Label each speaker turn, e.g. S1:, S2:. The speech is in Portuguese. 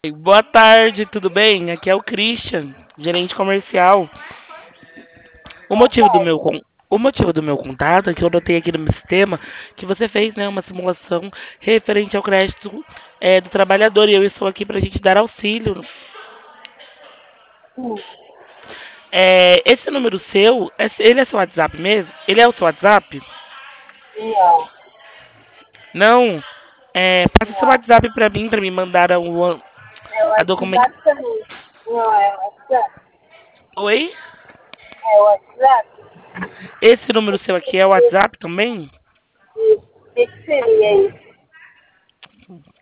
S1: Boa tarde, tudo bem? Aqui é o Christian, gerente comercial. O
S2: Boa
S1: motivo do meu,
S2: tarde.
S1: con- o motivo do meu contato é que eu notei aqui no meu sistema que você fez, né, uma simulação referente ao crédito do trabalhador e eu estou aqui para a gente dar auxílio.
S2: Sim,
S1: Esse número seu, ele é seu WhatsApp mesmo? Ele é o seu WhatsApp?
S2: não,
S1: Não. Passa seu
S2: não.
S1: WhatsApp para me mandar
S2: É o
S1: a documento.
S2: WhatsApp também. Não, é o WhatsApp.
S1: Oi?
S2: É o WhatsApp?
S1: Esse número seu aqui é o WhatsApp também?
S2: Isso. O que seria isso?